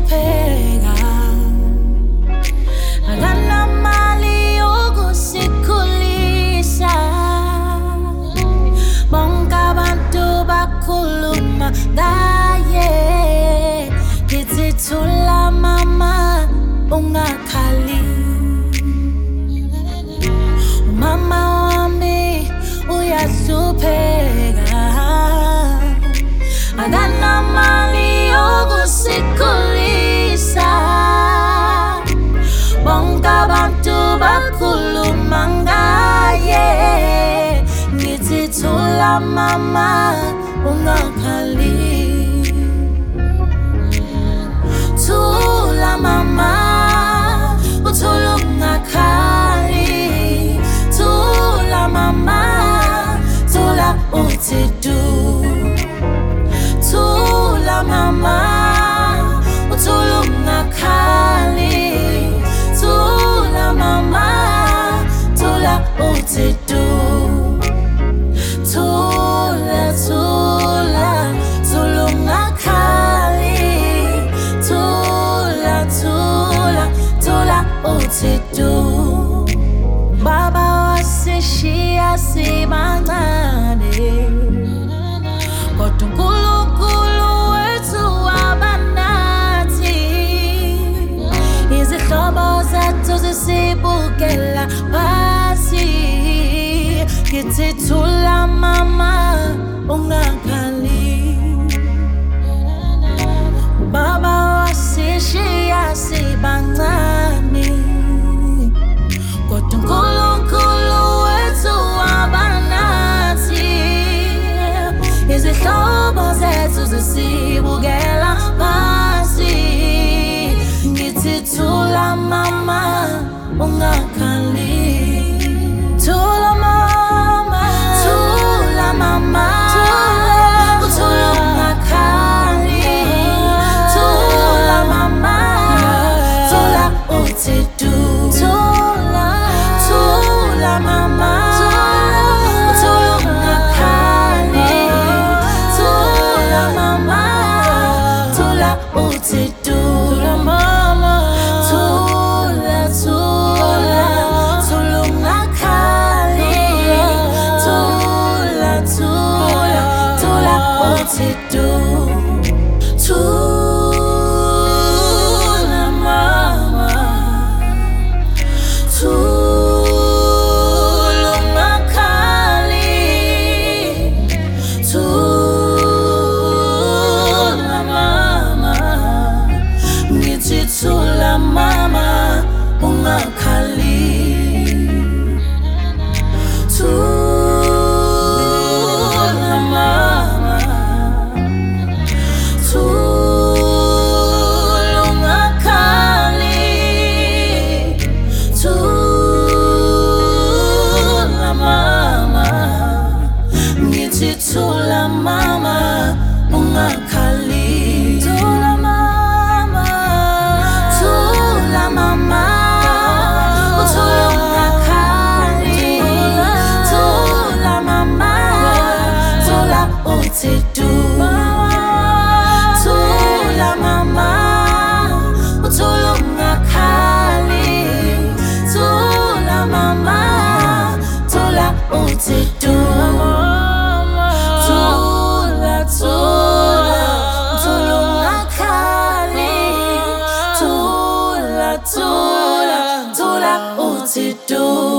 uyahlupheka akanamali yokusikhulisa bonke abantu bakhuluma ngaye ngithi thula mama ungakhali mama wami uyahlupheka akanamali yokusikhulisa bonke abantu bakhuluma ngaye ngithi thula mama ungakhali thula mama uthula ungakhali thula mama thula uthi du thula mama uthula ungakhali thula mama thula uthi du thula thula thula ungakhali thula thula thula uthi du baba wasishiya sibancane kodwa uNkulunkulu wethu wabanathi izihlobo zethu zisibukela phansi ngithi thula mama ungakhali baba wasishiya sibancane kodwa uNkulunkulu wethu wabanathi izihlobo zethu zisibukela phansi ngithi thula mama ungakhali thula mama thula mama uthula ungakhali thula mama thula uthi du thula thula mama uthula ungakhali thula mama thula uthi du thula mama thula thula thula ungakhali thula thula thula uthi du thula mama thula ungakhali thula mama ngithi thula mama ungakhali thula mama thula ungakhali thula mama ngithi thula mama ungakhali thula mama thula mama uthula ungakhali thula mama thula uthi du thula mama uthula ungakhali thula mama thula uthi du thula thula thula ungakhali thula thula thula uthi du